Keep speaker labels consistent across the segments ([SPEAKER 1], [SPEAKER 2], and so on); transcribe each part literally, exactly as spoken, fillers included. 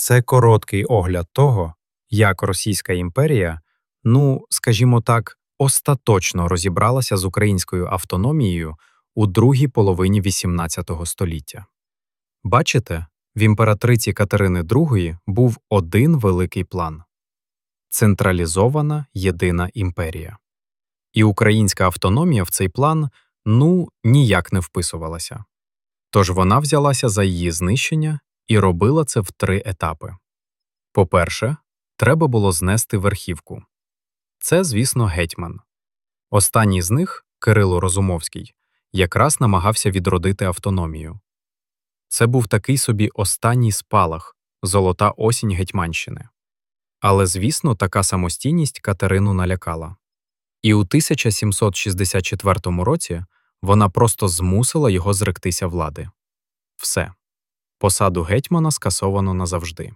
[SPEAKER 1] Це короткий огляд того, як Російська імперія, ну, скажімо так, остаточно розібралася з українською автономією у другій половині вісімнадцятого століття. Бачите, в імператриці Катерини другої був один великий план – централізована єдина імперія. І українська автономія в цей план, ну, ніяк не вписувалася. Тож вона взялася за її знищення і робила це в три етапи. По-перше, треба було знести верхівку. Це, звісно, гетьман. Останній з них, Кирило Розумовський, якраз намагався відродити автономію. Це був такий собі останній спалах, золота осінь Гетьманщини. Але, звісно, така самостійність Катерину налякала. І у тисяча сімсот шістдесят четвертому році вона просто змусила його зректися влади. Все. Посаду гетьмана скасовано назавжди.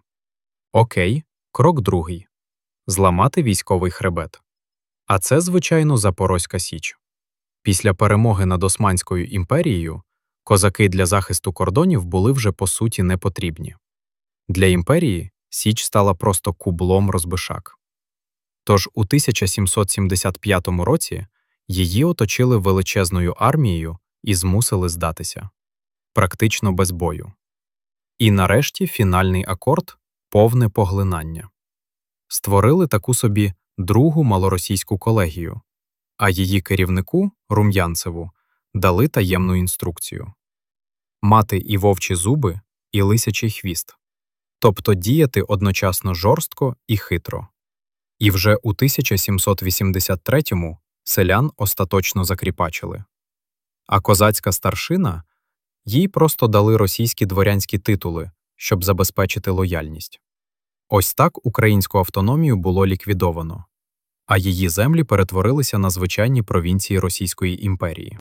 [SPEAKER 1] Окей, крок другий – зламати військовий хребет. А це, звичайно, Запорозька Січ. Після перемоги над Османською імперією козаки для захисту кордонів були вже по суті не потрібні. Для імперії Січ стала просто кублом розбишак. Тож у тисяча сімсот сімдесят п'ятому році її оточили величезною армією і змусили здатися. Практично без бою. І нарешті фінальний акорд – повне поглинання. Створили таку собі другу малоросійську колегію, а її керівнику, Рум'янцеву, дали таємну інструкцію. Мати і вовчі зуби, і лисячий хвіст. Тобто діяти одночасно жорстко і хитро. І вже у тисяча сімсот вісімдесят третьому селян остаточно закріпачили. А козацька старшина – їй просто дали російські дворянські титули, щоб забезпечити лояльність. Ось так українську автономію було ліквідовано, а її землі перетворилися на звичайні провінції Російської імперії.